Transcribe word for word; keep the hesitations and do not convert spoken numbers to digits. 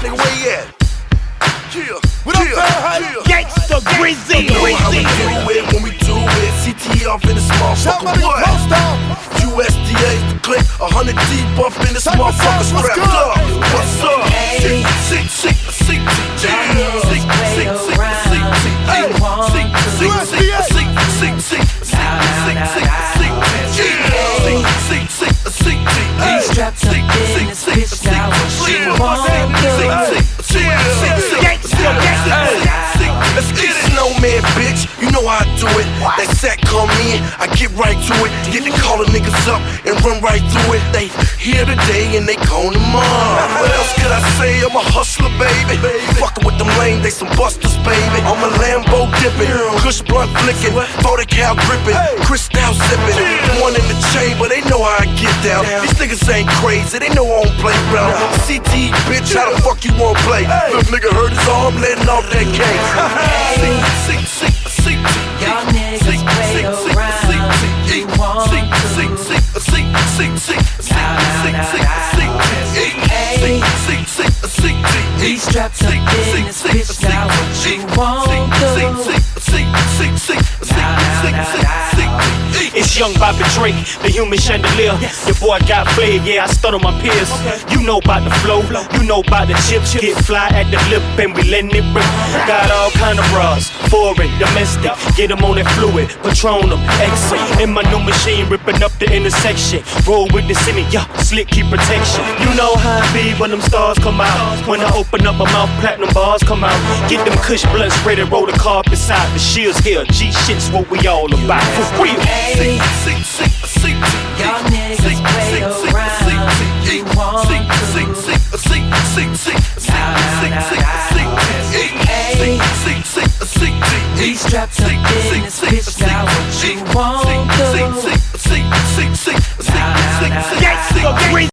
nigga, where you at? Yeah, what up, yeah, Gangsta Grizzly. You know how we do it when we do it. C T off in this motherfucker, what? U S D A's the click, a hundred deep up in this motherfucker, strapped up. What's up? Sick, sick, sick, sick, sick, sick, sick, sick, sick, sick, sick, let's get it, no man, bitch. You know how I do it. That sack come in, I get right to it. Get to calling niggas up and run right through it. They here today and they gone tomorrow. What else could I say? I'm a hustler, baby. Fucking with them lame, they some busters, baby. I'm a Lambo dipping, Kush blunt flicking, forty cal gripping, Cristal sipping. One in the chamber, they know how I get down. These niggas ain't crazy, they know I don't play around. C T, bitch, how the fuck you won't play? Little nigga hurt his arm, letting off that case. Sick, sick, sick, sick, y'all niggas play around. You want to. We strapped up in this bitch, now what you want to. It's young Bobby Drake, the human chandelier. Your boy got flavor, yeah, I stud on my peers. You know about the flow, you know about the chips. Get fly at the lip and we letting it rip. Got all kind of bras, foreign, domestic. Get them on that fluid, Patron them, exit. In my new machine, ripping up the intersection. Roll with the city, yeah, slick, keep protection. You know how it be when them stars come out. When I open up my mouth, platinum bars come out. Get them Kush blunt spread and roll the carpet side. The shields here, G shit's what we all about. For real. Y'all niggas play around. You want to. We strapped up in this bitch, now what you want to.